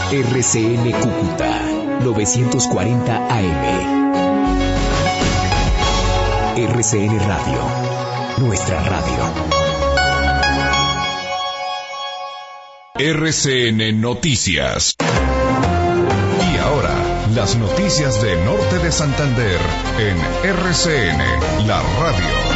RCN Cúcuta 940 AM. RCN Radio, nuestra radio. RCN Noticias. Y ahora, las noticias de Norte de Santander en RCN, la radio.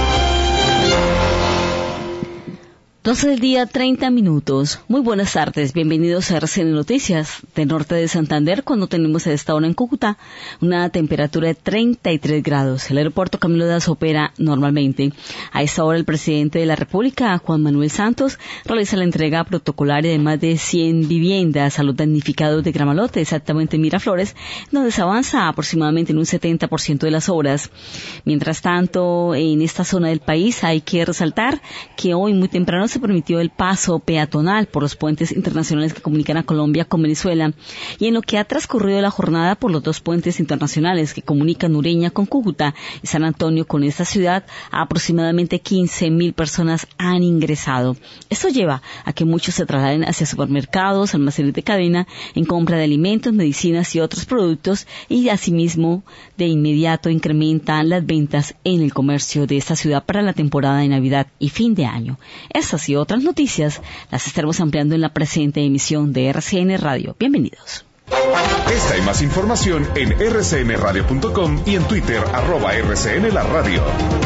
12 del día, 30 minutos. Muy buenas tardes, bienvenidos a RCN Noticias de Norte de Santander, cuando tenemos a esta hora en Cúcuta una temperatura de 33 grados. El aeropuerto Camilo Díaz opera normalmente. A esta hora el presidente de la República, Juan Manuel Santos, realiza la entrega protocolaria de más de 100 viviendas a los damnificados de Gramalote, exactamente en Miraflores, donde se avanza aproximadamente en un 70% de las obras. Mientras tanto, en esta zona del país hay que resaltar que hoy muy temprano se permitió el paso peatonal por los puentes internacionales que comunican a Colombia con Venezuela, y en lo que ha transcurrido la jornada por los dos puentes internacionales que comunican Ureña con Cúcuta y San Antonio con esta ciudad, aproximadamente 15.000 personas han ingresado. Esto lleva a que muchos se trasladen hacia supermercados, almacenes de cadena, en compra de alimentos, medicinas y otros productos, y asimismo de inmediato incrementan las ventas en el comercio de esta ciudad para la temporada de Navidad y fin de año. Estas y otras noticias las estaremos ampliando en la presente emisión de RCN Radio. Bienvenidos. Esta y más información en rcnradio.com y en Twitter @RCN la radio.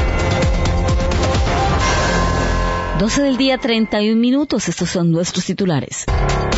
12 del día, 31 minutos. Estos son nuestros titulares.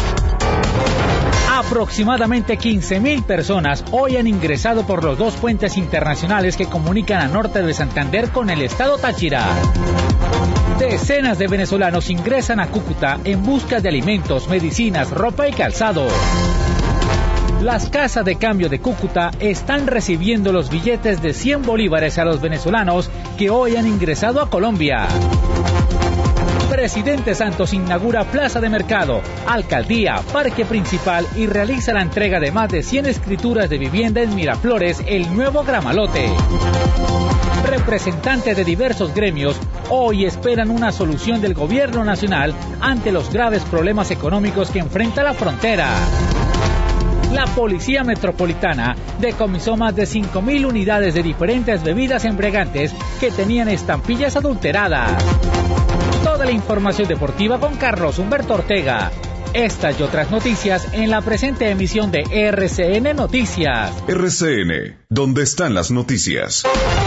Aproximadamente 15.000 personas hoy han ingresado por los dos puentes internacionales que comunican a Norte de Santander con el estado Táchira. Decenas de venezolanos ingresan a Cúcuta en busca de alimentos, medicinas, ropa y calzado. Las casas de cambio de Cúcuta están recibiendo los billetes de 100 bolívares a los venezolanos que hoy han ingresado a Colombia. Presidente Santos inaugura plaza de mercado, alcaldía, parque principal y realiza la entrega de más de 100 escrituras de vivienda en Miraflores, el nuevo Gramalote. Representantes de diversos gremios hoy esperan una solución del gobierno nacional ante los graves problemas económicos que enfrenta la frontera. La Policía Metropolitana decomisó más de 5.000 unidades de diferentes bebidas embriagantes que tenían estampillas adulteradas. Toda la información deportiva con Carlos Humberto Ortega. Estas y otras noticias en la presente emisión de RCN Noticias. RCN, ¿dónde están las noticias?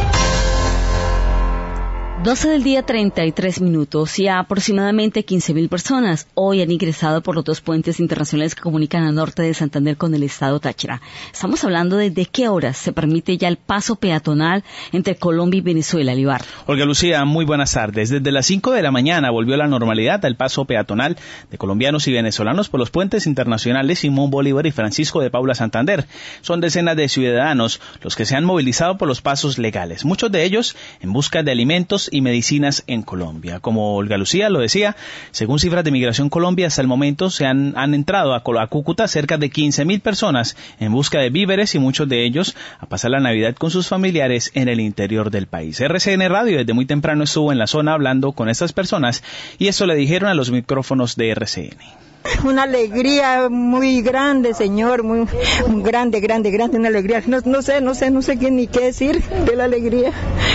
12 del día, 33 minutos, y aproximadamente 15.000 personas hoy han ingresado por los dos puentes internacionales que comunican a Norte de Santander con el estado Táchira. Estamos hablando de qué horas se permite ya el paso peatonal entre Colombia y Venezuela, Libar. Olga Lucía, muy buenas tardes. Desde las 5 de la mañana volvió la normalidad al paso peatonal de colombianos y venezolanos por los puentes internacionales Simón Bolívar y Francisco de Paula Santander. Son decenas de ciudadanos los que se han movilizado por los pasos legales, muchos de ellos en busca de alimentos y medicinas en Colombia. Como Olga Lucía lo decía, según cifras de Migración Colombia, hasta el momento se han entrado a Cúcuta cerca de 15.000 personas en busca de víveres, y muchos de ellos a pasar la Navidad con sus familiares en el interior del país. RCN Radio desde muy temprano estuvo en la zona hablando con estas personas, y eso le dijeron a los micrófonos de RCN. Una alegría muy grande, señor, muy grande, una alegría. No sé ni qué decir de la alegría.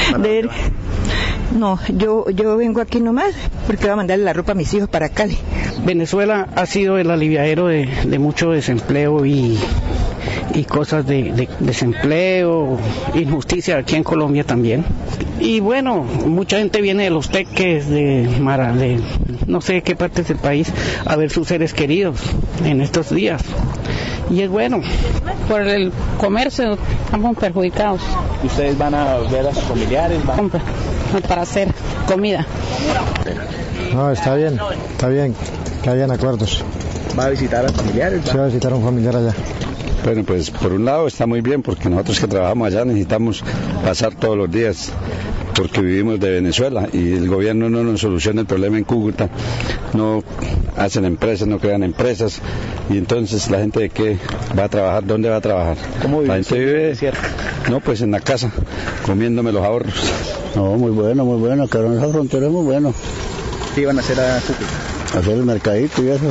No, yo vengo aquí nomás porque voy a mandarle la ropa a mis hijos para Cali. Venezuela ha sido el aliviadero de mucho desempleo y cosas de desempleo, injusticia aquí en Colombia también. Y bueno, mucha gente viene de los teques, de no sé qué partes del país, a ver sus seres queridos en estos días. Y es bueno. Por el comercio estamos perjudicados. ¿Ustedes van a ver a sus familiares? Para hacer comida. No, está bien, que hayan acuerdos. ¿Va a visitar a los familiares? Sí, va a visitar a un familiar allá. Bueno, pues por un lado está muy bien, porque nosotros que trabajamos allá necesitamos pasar todos los días, porque vivimos de Venezuela y el gobierno no nos soluciona el problema en Cúcuta, no hacen empresas, no crean empresas, y entonces la gente de qué va a trabajar, ¿dónde va a trabajar? ¿Cómo vive? La gente vive, no, pues en la casa, comiéndome los ahorros. No, muy bueno, que en esa frontera es muy bueno. ¿Qué iban a hacer a Cúcuta? Hacer el mercadito y eso.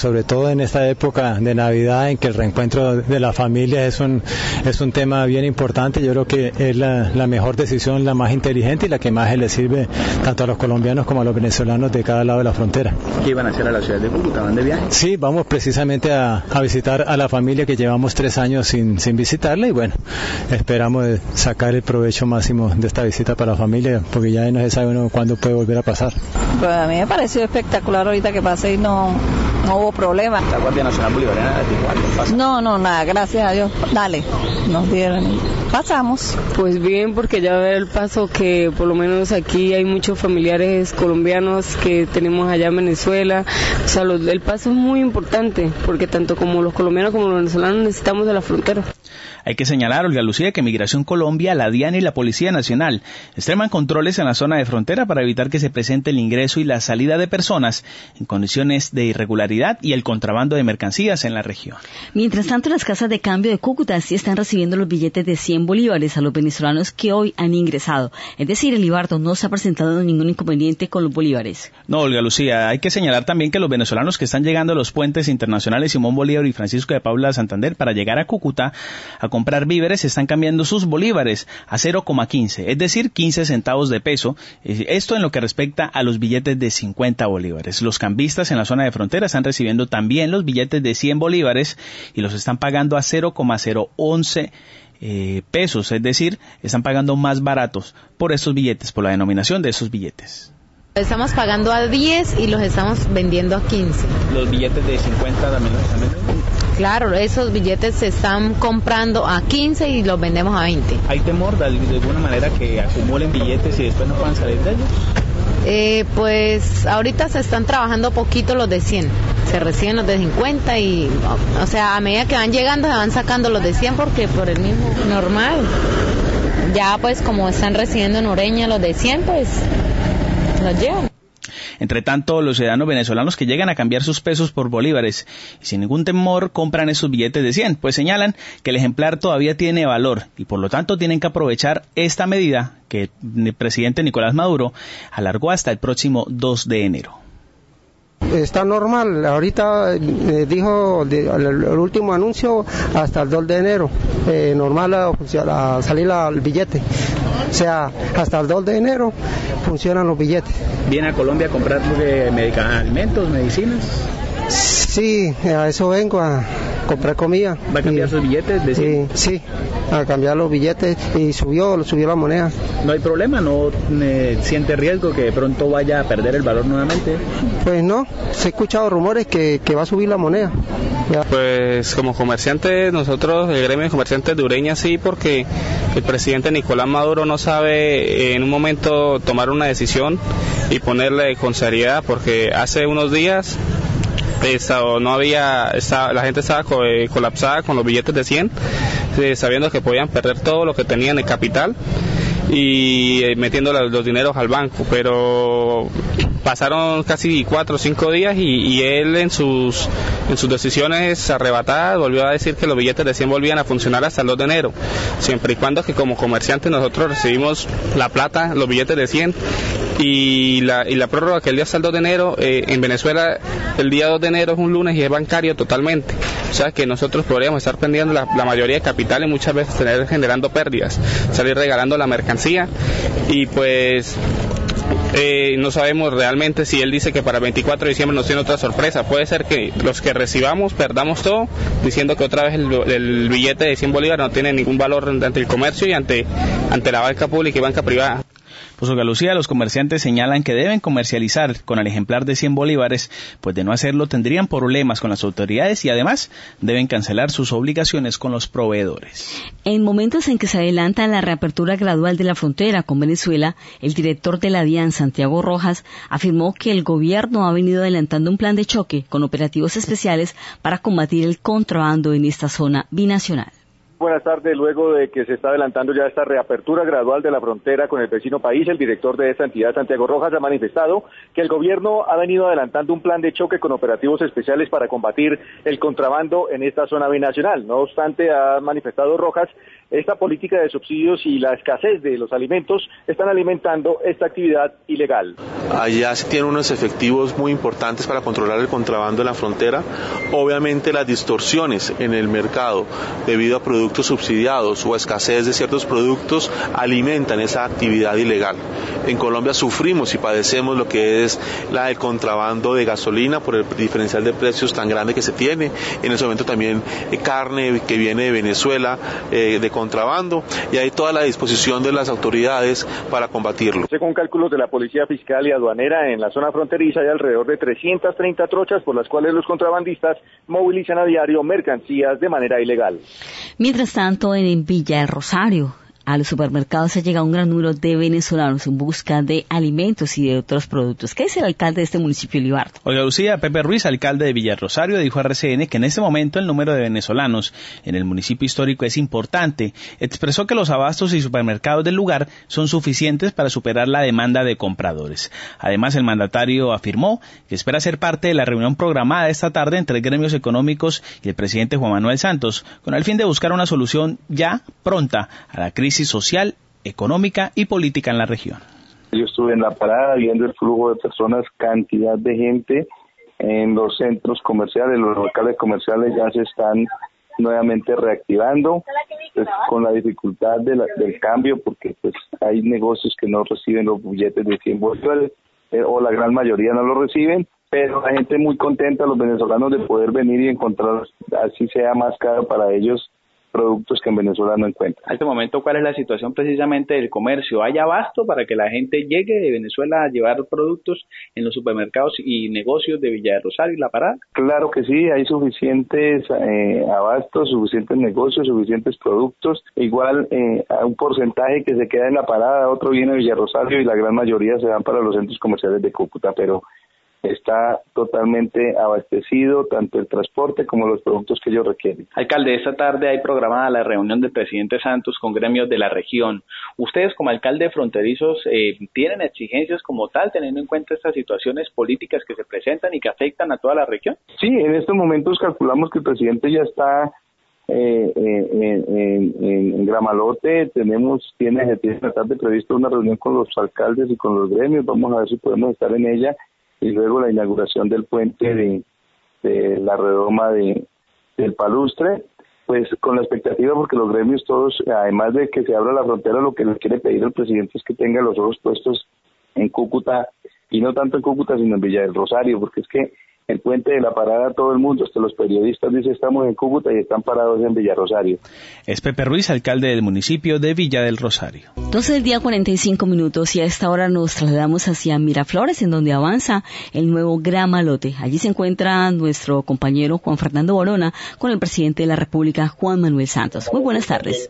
sobre todo en esta época de Navidad en que el reencuentro de la familia es un tema bien importante. Yo creo que es la mejor decisión, la más inteligente y la que más le sirve tanto a los colombianos como a los venezolanos de cada lado de la frontera. ¿Qué iban a hacer a la ciudad de Cúcuta? ¿Van de viaje? Sí, vamos precisamente a visitar a la familia que llevamos 3 años sin visitarla y bueno, esperamos sacar el provecho máximo de esta visita para la familia porque ya no se sabe uno cuándo puede volver a pasar. Pues a mí me pareció espectacular ahorita que pasé y no hubo problema. ¿La Guardia Nacional Bolivariana de Igual? No, nada, gracias a Dios. Dale, nos dieron. Pasamos. Pues bien, porque ya ver el paso que por lo menos aquí hay muchos familiares colombianos que tenemos allá en Venezuela. O sea, el paso es muy importante porque tanto como los colombianos como los venezolanos necesitamos de la frontera. Hay que señalar, Olga Lucía, que Migración Colombia, la DIAN y la Policía Nacional extreman controles en la zona de frontera para evitar que se presente el ingreso y la salida de personas en condiciones de irregularidad y el contrabando de mercancías en la región. Mientras tanto, las casas de cambio de Cúcuta sí están recibiendo los billetes de 100 bolívares a los venezolanos que hoy han ingresado. Es decir, el Ibardo no se ha presentado ningún inconveniente con los bolívares. No, Olga Lucía, hay que señalar también que los venezolanos que están llegando a los puentes internacionales Simón Bolívar y Francisco de Paula Santander para llegar a Cúcuta a comprar víveres están cambiando sus bolívares a 0,15, es decir, 15 centavos de peso. Esto en lo que respecta a los billetes de 50 bolívares. Los cambistas en la zona de frontera están recibiendo también los billetes de 100 bolívares y los están pagando a 0,011 pesos, es decir, están pagando más baratos por estos billetes, por la denominación de esos billetes. Estamos pagando a 10 y los estamos vendiendo a 15. ¿Los billetes de 50 también los están vendiendo? Claro, esos billetes se están comprando a 15 y los vendemos a 20. ¿Hay temor de alguna manera que acumulen billetes y después no puedan salir de ellos? Pues ahorita se están trabajando poquito los de 100. Se reciben los de 50 y, o sea, a medida que van llegando se van sacando los de 100 porque por el mismo normal. Ya pues como están recibiendo en Ureña los de 100, pues los llevan. Entre tanto, los ciudadanos venezolanos que llegan a cambiar sus pesos por bolívares y sin ningún temor compran esos billetes de 100, pues señalan que el ejemplar todavía tiene valor y por lo tanto tienen que aprovechar esta medida que el presidente Nicolás Maduro alargó hasta el próximo 2 de enero. Está normal, ahorita dijo el último anuncio hasta el 2 de enero, normal a salir el billete, o sea, hasta el 2 de enero funcionan los billetes. ¿Viene a Colombia a comprar medicamentos, medicinas? Sí, a eso vengo, a comprar comida. ¿Va a cambiar sus billetes de 100? Sí, a cambiar los billetes y subió la moneda. ¿No hay problema? ¿No siente riesgo que de pronto vaya a perder el valor nuevamente? Pues no, se he escuchado rumores que va a subir la moneda. Ya. Pues como comerciantes, nosotros, el gremio de comerciantes de Ureña, sí, porque el presidente Nicolás Maduro no sabe en un momento tomar una decisión y ponerle con seriedad, porque hace unos días la gente estaba colapsada con los billetes de 100, sabiendo que podían perder todo lo que tenían en capital y metiendo los dineros al banco, pero pasaron casi 4 o 5 días y él en sus decisiones arrebatadas volvió a decir que los billetes de 100 volvían a funcionar hasta el 2 de enero, siempre y cuando que como comerciantes nosotros recibimos la plata, los billetes de 100 y la prórroga que el día hasta el 2 de enero, en Venezuela el día 2 de enero es un lunes y es bancario totalmente, o sea que nosotros podríamos estar perdiendo la mayoría de capital y muchas veces generando pérdidas, salir regalando la mercancía y pues no sabemos realmente si él dice que para el 24 de diciembre nos tiene otra sorpresa. Puede ser que los que recibamos perdamos todo, diciendo que otra vez el billete de 100 bolívares no tiene ningún valor ante el comercio y ante la banca pública y banca privada. Pues Olga Lucía, los comerciantes señalan que deben comercializar con el ejemplar de 100 bolívares, pues de no hacerlo tendrían problemas con las autoridades y además deben cancelar sus obligaciones con los proveedores. En momentos en que se adelanta la reapertura gradual de la frontera con Venezuela, el director de la DIAN, Santiago Rojas, afirmó que el gobierno ha venido adelantando un plan de choque con operativos especiales para combatir el contrabando en esta zona binacional. Buenas tardes. Luego de que se está adelantando ya esta reapertura gradual de la frontera con el vecino país, el director de esta entidad, Santiago Rojas, ha manifestado que el gobierno ha venido adelantando un plan de choque con operativos especiales para combatir el contrabando en esta zona binacional. No obstante, ha manifestado Rojas Esta política de subsidios y la escasez de los alimentos están alimentando esta actividad ilegal. Allá se tienen unos efectivos muy importantes para controlar el contrabando en la frontera. Obviamente las distorsiones en el mercado debido a productos subsidiados o a escasez de ciertos productos alimentan esa actividad ilegal. En Colombia sufrimos y padecemos lo que es el contrabando de gasolina por el diferencial de precios tan grande que se tiene. En ese momento también carne que viene de Venezuela de contrabando, y hay toda la disposición de las autoridades para combatirlo. Según cálculos de la Policía Fiscal y Aduanera, en la zona fronteriza hay alrededor de 330 trochas por las cuales los contrabandistas movilizan a diario mercancías de manera ilegal. Mientras tanto, en Villa del Rosario, a los supermercados se llega un gran número de venezolanos en busca de alimentos y de otros productos. ¿Qué dice el alcalde de este municipio, Libardo? Olga Lucía, Pepe Ruiz, alcalde de Villa Rosario, dijo a RCN que en este momento el número de venezolanos en el municipio histórico es importante. Expresó que los abastos y supermercados del lugar son suficientes para superar la demanda de compradores. Además, el mandatario afirmó que espera ser parte de la reunión programada esta tarde entre gremios económicos y el presidente Juan Manuel Santos, con el fin de buscar una solución ya pronta a la crisis social, económica y política en la región. Yo estuve en la parada viendo el flujo de personas, cantidad de gente en los centros comerciales, los locales comerciales ya se están nuevamente reactivando, pues, con la dificultad del cambio, porque pues hay negocios que no reciben los billetes de 100 bolívares, o la gran mayoría no lo reciben, pero la gente muy contenta, los venezolanos, de poder venir y encontrar, así sea más caro para ellos, productos que en Venezuela no encuentran. A este momento, ¿cuál es la situación precisamente del comercio? ¿Hay abasto para que la gente llegue de Venezuela a llevar productos en los supermercados y negocios de Villa de Rosario y La Parada? Claro que sí, hay suficientes abastos, suficientes negocios, suficientes productos. Igual hay un porcentaje que se queda en La Parada, otro viene a Villa Rosario y la gran mayoría se van para los centros comerciales de Cúcuta, pero está totalmente abastecido tanto el transporte como los productos que ellos requieren. Alcalde, esta tarde hay programada la reunión del presidente Santos con gremios de la región. ¿Ustedes como alcalde fronterizos tienen exigencias como tal, teniendo en cuenta estas situaciones políticas que se presentan y que afectan a toda la región? Sí, en estos momentos calculamos que el presidente ya está en Gramalote. Tiene esta tarde previsto una reunión con los alcaldes y con los gremios. Vamos a ver si podemos estar en ella, y luego la inauguración del puente de la redoma del Palustre, pues con la expectativa, porque los gremios todos, además de que se abra la frontera, lo que le quiere pedir al presidente es que tenga los ojos puestos en Cúcuta, y no tanto en Cúcuta sino en Villa del Rosario, porque es que el puente de La Parada, todo el mundo, hasta los periodistas, dicen estamos en Cúcuta y están parados en Villa Rosario. Es Pepe Ruiz, alcalde del municipio de Villa del Rosario. 12 del día 45 minutos, y a esta hora nos trasladamos hacia Miraflores, en donde avanza el nuevo Gramalote. Allí se encuentra nuestro compañero Juan Fernando Borona con el presidente de la República, Juan Manuel Santos. Muy buenas tardes.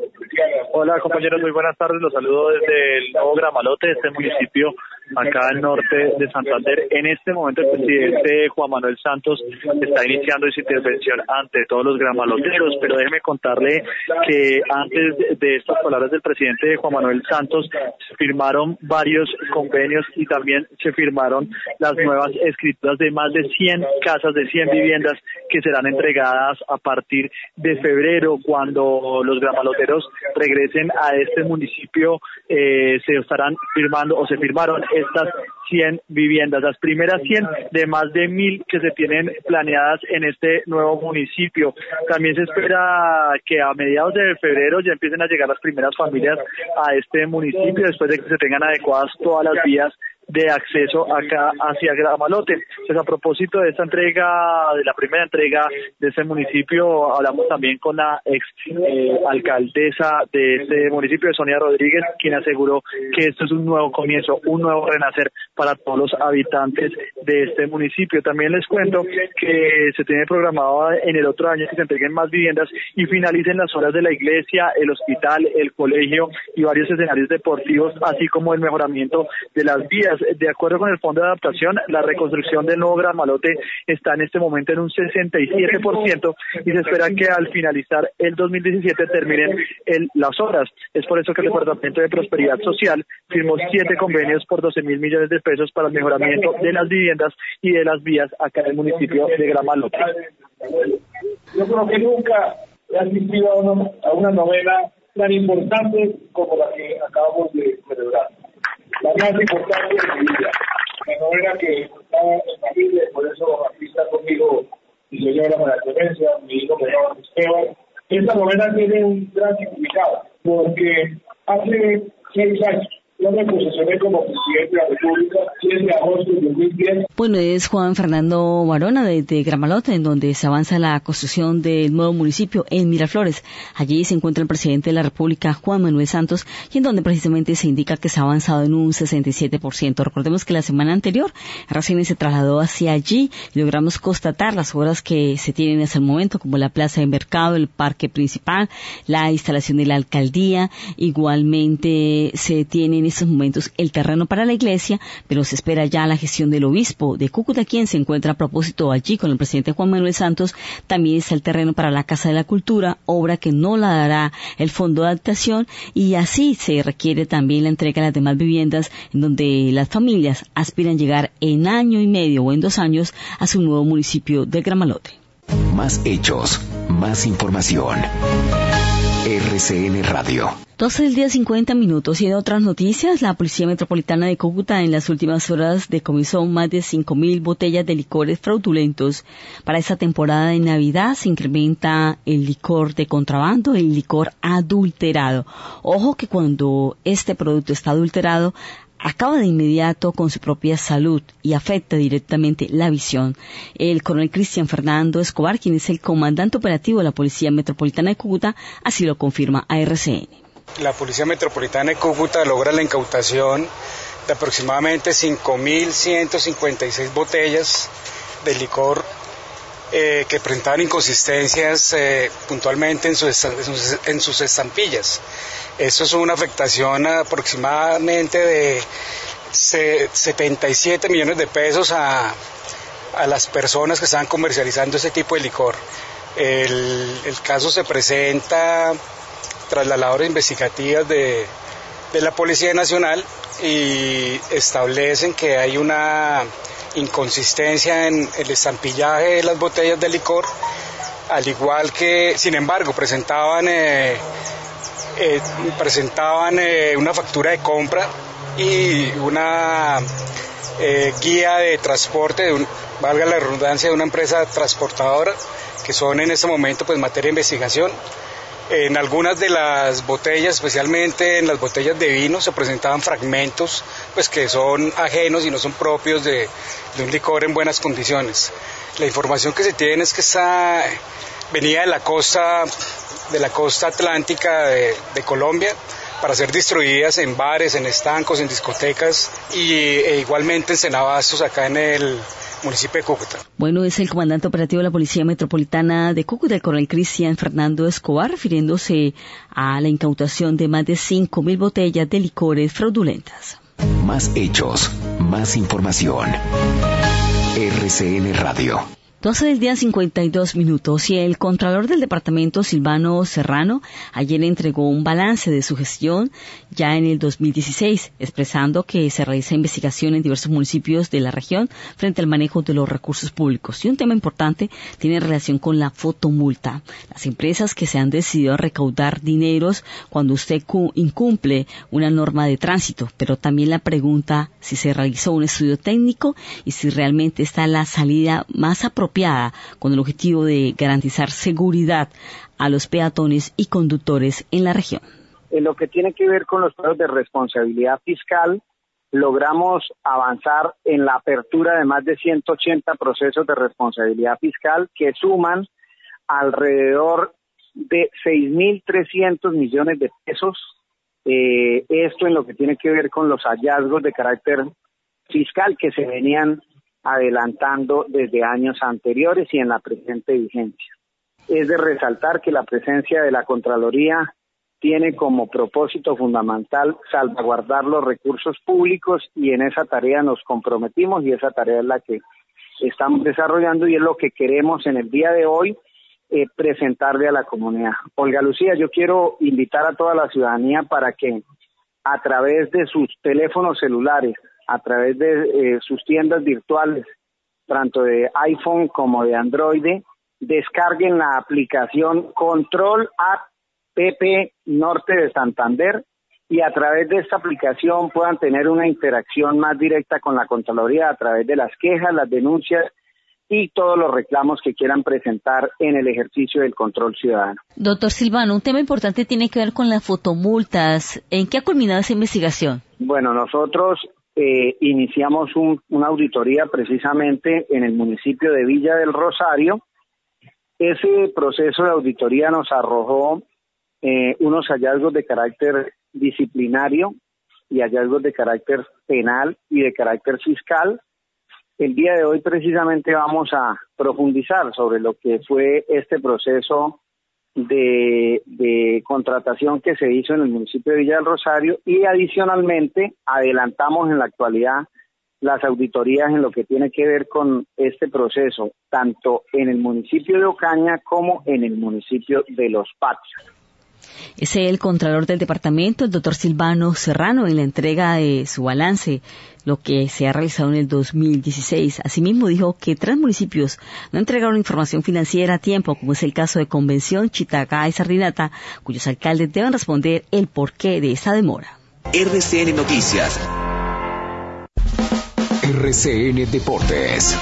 Hola compañeros, muy buenas tardes. Los saludo desde el nuevo Gramalote, de este municipio acá al norte de Santander. En este momento el presidente Juan Manuel Santos está iniciando su intervención ante todos los gramaloteros, pero déjeme contarle que antes de estas palabras del presidente Juan Manuel Santos se firmaron varios convenios y también se firmaron las nuevas escrituras de más de 100 casas, de 100 viviendas que serán entregadas a partir de febrero, cuando los gramaloteros regresen a este municipio. Se estarán firmando, o se firmaron estas 100 viviendas, las primeras 100 de más de 1.000 que se tienen planeadas en este nuevo municipio. También se espera que a mediados de febrero ya empiecen a llegar las primeras familias a este municipio, después de que se tengan adecuadas todas las vías de acceso acá hacia Gramalote. Pues a propósito de esta entrega, de la primera entrega de este municipio, hablamos también con la ex alcaldesa de este municipio, Sonia Rodríguez, quien aseguró que esto es un nuevo comienzo, un nuevo renacer para todos los habitantes de este municipio. También les cuento que se tiene programado en el otro año que se entreguen más viviendas y finalicen las obras de la iglesia, el hospital, el colegio y varios escenarios deportivos, así como el mejoramiento de las vías. De acuerdo con el Fondo de Adaptación, la reconstrucción del nuevo Gramalote está en este momento en un 67% y se espera que al finalizar el 2017 terminen las obras. Es por eso que el Departamento de Prosperidad Social firmó 7 convenios por 12.000 millones de pesos para el mejoramiento de las viviendas y de las vías acá en el municipio de Gramalote. Yo creo que nunca he asistido a una novela tan importante como la que acabamos de celebrar. La más importante de mi vida. La novena que está en familia, y por eso aquí está conmigo mi señora María Clemencia, mi hijo menor Esteban. Esta novena tiene un gran significado, porque hace 6 años yo me posesioné como presidente de la República, 7 de agosto de 2010. Bueno, es Juan Fernando Barona desde Gramalote, en donde se avanza la construcción del nuevo municipio en Miraflores. Allí se encuentra el presidente de la República, Juan Manuel Santos, y en donde precisamente se indica que se ha avanzado en un 67%. Recordemos que la semana anterior RCN se trasladó hacia allí y logramos constatar las obras que se tienen hasta el momento, como la plaza de mercado, el parque principal, la instalación de la alcaldía. Igualmente se tiene en estos momentos el terreno para la iglesia, pero se espera ya la gestión del obispo de Cúcuta, quien se encuentra a propósito allí con el presidente Juan Manuel Santos. También está el terreno para la Casa de la Cultura, obra que no la dará el Fondo de Adaptación, y así se requiere también la entrega de las demás viviendas, en donde las familias aspiran llegar en año y medio o en 2 años a su nuevo municipio de Gramalote. Más hechos, más información. RCN Radio. 12:50 y en otras noticias, la Policía Metropolitana de Cúcuta en las últimas horas decomisó más de 5.000 botellas de licores fraudulentos. Para esta temporada de Navidad se incrementa el licor de contrabando, el licor adulterado. Ojo que cuando este producto está adulterado, acaba de inmediato con su propia salud y afecta directamente la visión. El coronel Cristian Fernando Escobar, quien es el comandante operativo de la Policía Metropolitana de Cúcuta, así lo confirma a RCN. La Policía Metropolitana de Cúcuta logra la incautación de aproximadamente 5.156 botellas de licor que presentaban inconsistencias puntualmente en sus estampillas. Esto es una afectación aproximadamente de 77 millones de pesos a las personas que estaban comercializando ese tipo de licor. El caso se presenta tras las labores investigativas de la Policía Nacional y establecen que hay una inconsistencia en el estampillaje de las botellas de licor, al igual que, sin embargo, presentaban una factura de compra y una guía de transporte, valga la redundancia, de una empresa transportadora, que son en este momento pues materia de investigación. En algunas de las botellas, especialmente en las botellas de vino, se presentaban fragmentos pues que son ajenos y no son propios de un licor en buenas condiciones. La información que se tiene es que venía de la costa atlántica de Colombia para ser distribuidas en bares, en estancos, en discotecas e igualmente en cenabastos acá en el municipio de Cúcuta. Bueno, es el comandante operativo de la Policía Metropolitana de Cúcuta, el coronel Cristian Fernando Escobar, refiriéndose a la incautación de más de 5.000 botellas de licores fraudulentas. Más hechos, más información. RCN Radio. 12:52 y el Contralor del Departamento, Silvano Serrano, ayer entregó un balance de su gestión ya en el 2016, expresando que se realiza investigación en diversos municipios de la región frente al manejo de los recursos públicos. Y un tema importante tiene relación con la fotomulta. Las empresas que se han decidido a recaudar dineros cuando usted incumple una norma de tránsito, pero también la pregunta si se realizó un estudio técnico y si realmente está la salida más apropiada con el objetivo de garantizar seguridad a los peatones y conductores en la región. En lo que tiene que ver con los procesos de responsabilidad fiscal, logramos avanzar en la apertura de más de 180 procesos de responsabilidad fiscal que suman alrededor de 6.300 millones de pesos. Esto en lo que tiene que ver con los hallazgos de carácter fiscal que se venían adelantando desde años anteriores y en la presente vigencia. Es de resaltar que la presencia de la Contraloría tiene como propósito fundamental salvaguardar los recursos públicos y en esa tarea nos comprometimos y esa tarea es la que estamos desarrollando y es lo que queremos en el día de hoy presentarle a la comunidad. Olga Lucía, yo quiero invitar a toda la ciudadanía para que a través de sus teléfonos celulares, a través de sus tiendas virtuales, tanto de iPhone como de Android, descarguen la aplicación Control App PP Norte de Santander, y a través de esta aplicación puedan tener una interacción más directa con la Contraloría a través de las quejas, las denuncias y todos los reclamos que quieran presentar en el ejercicio del control ciudadano. Doctor Silvano, un tema importante tiene que ver con las fotomultas. ¿En qué ha culminado esa investigación? Bueno, nosotros iniciamos una auditoría precisamente en el municipio de Villa del Rosario. Ese proceso de auditoría nos arrojó unos hallazgos de carácter disciplinario y hallazgos de carácter penal y de carácter fiscal. El día de hoy precisamente vamos a profundizar sobre lo que fue este proceso de contratación que se hizo en el municipio de Villa del Rosario, y adicionalmente adelantamos en la actualidad las auditorías en lo que tiene que ver con este proceso, tanto en el municipio de Ocaña como en el municipio de Los Patios. Es el contralor del departamento, el doctor Silvano Serrano, en la entrega de su balance, lo que se ha realizado en el 2016. Asimismo, dijo que 3 municipios no entregaron información financiera a tiempo, como es el caso de Convención, Chitagá y Sardinata, cuyos alcaldes deben responder el porqué de esta demora. RCN Noticias. RCN Deportes.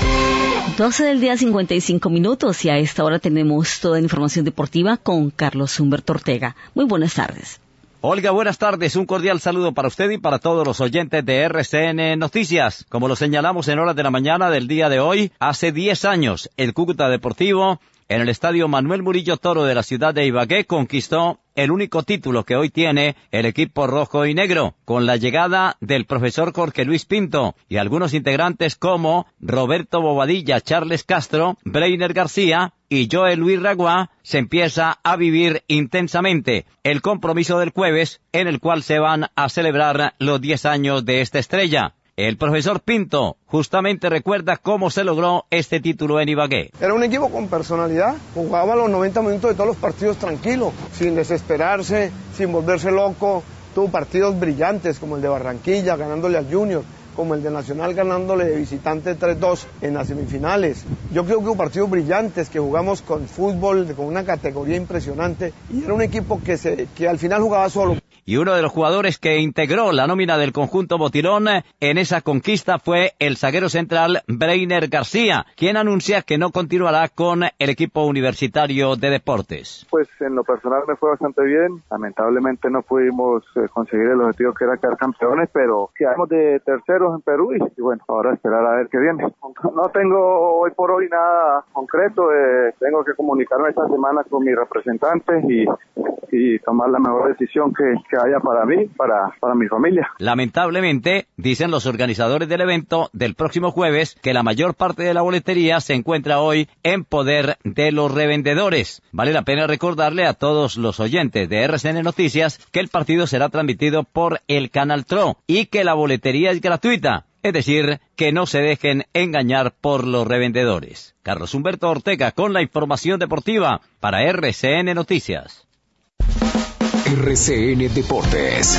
12 del día, 55 minutos, y a esta hora tenemos toda la información deportiva con Carlos Humberto Ortega. Muy buenas tardes. Olga, buenas tardes. Un cordial saludo para usted y para todos los oyentes de RCN Noticias. Como lo señalamos en horas de la mañana del día de hoy, hace 10 años, el Cúcuta Deportivo, en el estadio Manuel Murillo Toro de la ciudad de Ibagué, conquistó el único título que hoy tiene el equipo rojo y negro, con la llegada del profesor Jorge Luis Pinto y algunos integrantes como Roberto Bobadilla, Charles Castro, Breiner García y Joel Luis Raguá. Se empieza a vivir intensamente el compromiso del jueves, en el cual se van a celebrar los 10 años de esta estrella. El profesor Pinto justamente recuerda cómo se logró este título en Ibagué. Era un equipo con personalidad, jugaba los 90 minutos de todos los partidos tranquilo, sin desesperarse, sin volverse loco. Tuvo partidos brillantes como el de Barranquilla ganándole al Junior, como el de Nacional ganándole de visitante 3-2 en las semifinales. Yo creo que hubo partidos brillantes, que jugamos con fútbol, con una categoría impresionante, y era un equipo que al final jugaba solo. Y uno de los jugadores que integró la nómina del conjunto Botirón en esa conquista fue el zaguero central Breiner García, quien anuncia que no continuará con el equipo universitario de deportes. Pues en lo personal me fue bastante bien. Lamentablemente no pudimos conseguir el objetivo que era quedar campeones, pero quedamos de terceros en Perú y bueno, ahora esperar a ver qué viene. No tengo hoy por hoy nada concreto. Tengo que comunicarme esta semana con mis representantes y tomar la mejor decisión que haya para mí, para mi familia. Lamentablemente, dicen los organizadores del evento del próximo jueves, que la mayor parte de la boletería se encuentra hoy en poder de los revendedores. Vale la pena recordarle a todos los oyentes de RCN Noticias que el partido será transmitido por el Canal Tro y que la boletería es gratuita. Es decir, que no se dejen engañar por los revendedores. Carlos Humberto Ortega con la información deportiva para RCN Noticias. RCN Deportes.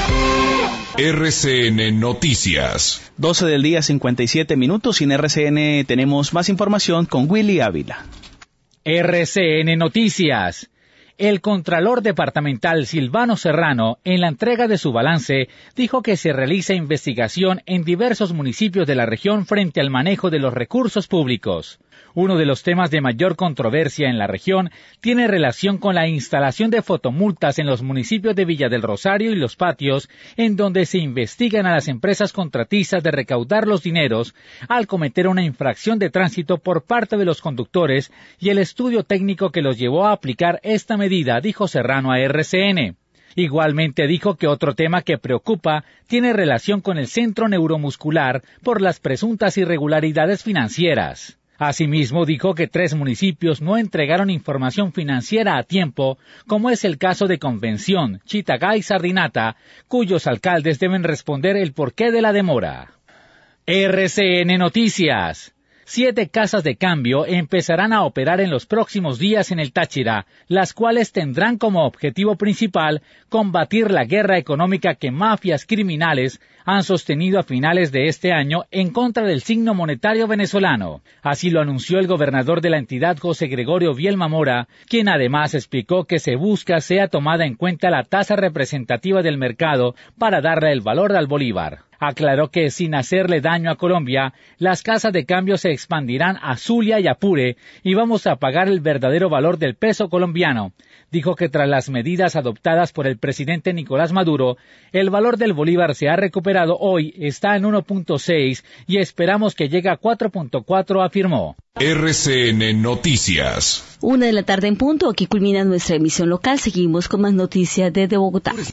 RCN Noticias. 12 del día, 57 minutos. Y en RCN tenemos más información con Willy Ávila. RCN Noticias. El Contralor Departamental Silvano Serrano, en la entrega de su balance, dijo que se realiza investigación en diversos municipios de la región frente al manejo de los recursos públicos. Uno de los temas de mayor controversia en la región tiene relación con la instalación de fotomultas en los municipios de Villa del Rosario y Los Patios, en donde se investigan a las empresas contratistas de recaudar los dineros al cometer una infracción de tránsito por parte de los conductores y el estudio técnico que los llevó a aplicar esta medida, dijo Serrano a RCN. Igualmente dijo que otro tema que preocupa tiene relación con el centro neuromuscular por las presuntas irregularidades financieras. Asimismo, dijo que 3 municipios no entregaron información financiera a tiempo, como es el caso de Convención, Chitagá y Sardinata, cuyos alcaldes deben responder el porqué de la demora. RCN Noticias. 7 casas de cambio empezarán a operar en los próximos días en el Táchira, las cuales tendrán como objetivo principal combatir la guerra económica que mafias criminales han sostenido a finales de este año en contra del signo monetario venezolano. Así lo anunció el gobernador de la entidad, José Gregorio Vielma Mora, quien además explicó que se busca sea tomada en cuenta la tasa representativa del mercado para darle el valor al bolívar. Aclaró que sin hacerle daño a Colombia, las casas de cambio se expandirán a Zulia y Apure y vamos a pagar el verdadero valor del peso colombiano. Dijo que tras las medidas adoptadas por el presidente Nicolás Maduro, el valor del bolívar se ha recuperado hoy, está en 1.6 y esperamos que llegue a 4.4, afirmó. RCN Noticias. 1:00 p.m. en punto. Aquí culmina nuestra emisión local. Seguimos con más noticias desde Bogotá.